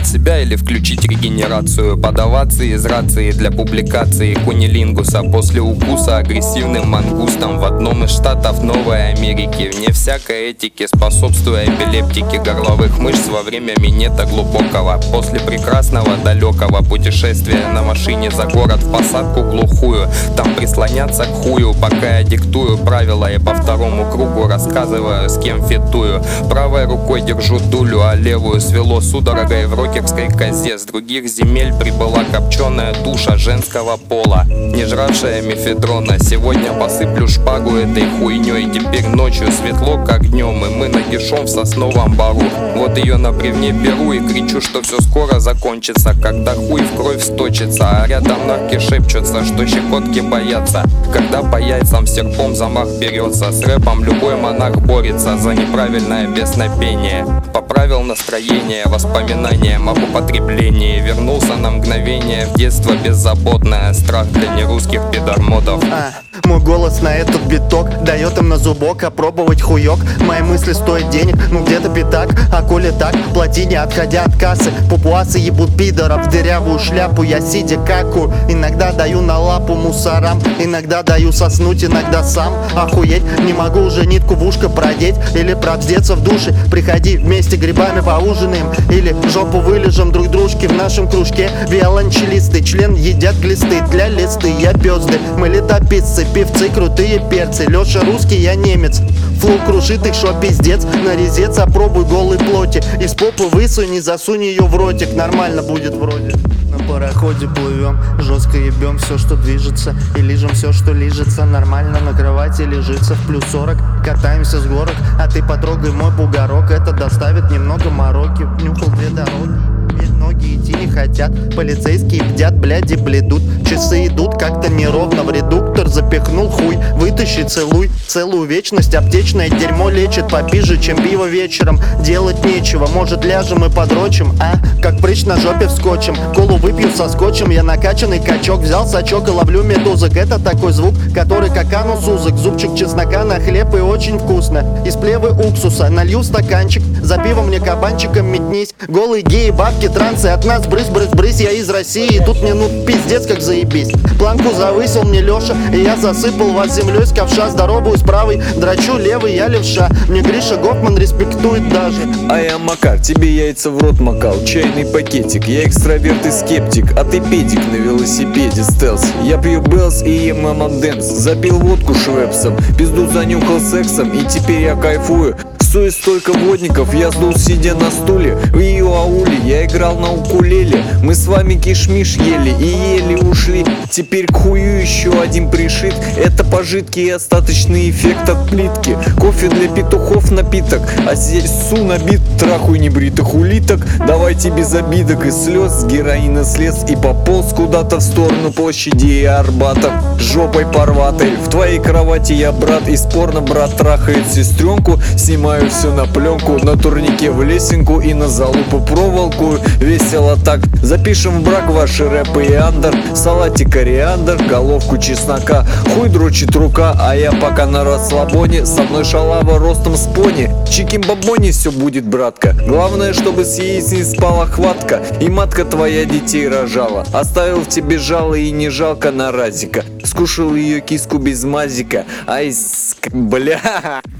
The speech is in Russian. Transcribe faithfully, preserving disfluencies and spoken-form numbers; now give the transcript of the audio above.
себя или включить регенерацию? Подаваться из рации для публикации кунилингуса после укуса агрессивным мангустом в одном из штатов Новой Америки, вне всякой этики, способствуя эпилептике горловых мышц во время минета глубокого. После прекрасного далекого путешествия на машине за город в посадку глухую, там прислоняться к хую, пока я диктую правила и по второму кругу рассказываю, с кем фитую. Правой рукой держу дулю, а левую свело судорогой в рокерской козе. С других земель прибыла копченая туша женского пола, не жравшая мефедрона. Сегодня посыплю шпагу этой хуйней. Теперь ночью светло как днем, и мы нагишом в сосновом бару. Вот ее на бревне беру и кричу, что все скоро закончится, когда хуй в кровь сточится, а рядом нарки шепчутся, что щекотки боятся, когда по яйцам серпом замах берется. С рэпом любой монах борется за неправильное песнопение. Поправил настроение воспоминанием об употреблении. Вернулся на мгновение в детство беззаботное. Страх для нерусских пидормодов. а, Мой голос на этот биток дает им на зубок опробовать хуёк. Мои мысли стоят денег, ну где-то пятак. А коли так, плати не отходя от кассы. Папуасы ебут пидоров в дырявую шляпу. Я сидя каку, иногда даю на лапу мусорам, иногда даю соснуть, иногда сам охуеть. Не могу уже нитку в ушко продеть или пробздеться в душе. Приходи, вместе грибами поужинаем или жопу вылежем друг дружке в нашем кружке. Виолончелисты, член едят глисты, для листы я пёзды. Мы летописцы, певцы, крутые перцы. Лёша русский, я немец. Флоу крушит их, шо пиздец. Нарезец, опробуй голой плоти. Из попы высунь и засунь ее в ротик. Нормально будет вроде. На пароходе плывем, жестко ебем все, что движется, и лижем все, что лижется. Нормально на кровати лежится в плюс сорок. Катаемся с горок, а ты потрогай мой бугорок. Это доставит немного мороки. Нюхал две дороги, ведь ноги идти не хотят. Полицейские бдят, бляди бледут. Часы идут как-то неровно. В редуктор запихнул хуй. Вытащи, целуй. Целую вечность аптечное дерьмо лечит попиже, чем пиво вечером. Делать нечего, может ляжем и подрочим, а? Как прыщ на жопе вскочим. Колу выпью со скотчем. Я накачанный качок. Взял сачок и ловлю медузок. Это такой звук, который как анус узок. Зубчик чеснока на хлеб и очень вкусно. Из плевы уксуса налью стаканчик. За пивом мне кабанчиком метнись. Голые геи, бабки, трансы. От нас брысь, брысь, брысь. Я из России, и тут мне ну пиздец как заебись. Планку завысил мне Леша, и я засыпал вас землей с ковша. Здороваюсь правой, драчу левый, я левша. Мне Гриша Гофман респектует даже. А я Макар, тебе яйца в рот макал. Чайный пакетик, я экстраверт и скептик. А ты педик на велосипеде стелс. Я пью Белс и ем эм энд эмс. Запил водку швепсом, пизду занюхал сексом, и теперь я кайфую. Сует столько водников, я сдул сидя на стуле. В ее ауле я играл на укулеле. Мы с вами кишмиш ели и еле ушли. Теперь к хую еще один пришит. Это пожитки и остаточный эффект от плитки. Кофе для петухов напиток, а здесь су набит трахуй небритых улиток. Давайте без обидок и слез. С героина слез и пополз куда-то в сторону площади и Арбата. Жопой порватой в твоей кровати я брат. И спорно брат трахает сестренку. Снимаю все на пленку, на турнике в лесенку и на залупу проволоку. Весело так, запишем в брак ваши рэпы и андер. Салатик кориандр, головку чеснока. Хуй дрочит рука, а я пока на расслабоне. Со мной шалава ростом с пони. Чиким-бабони все будет, братка. Главное, чтобы с яиц не спала хватка, и матка твоя детей рожала. Оставил в тебе жало и не жалко на разика. Скушал ее киску без мазика. Ай, ск... бля.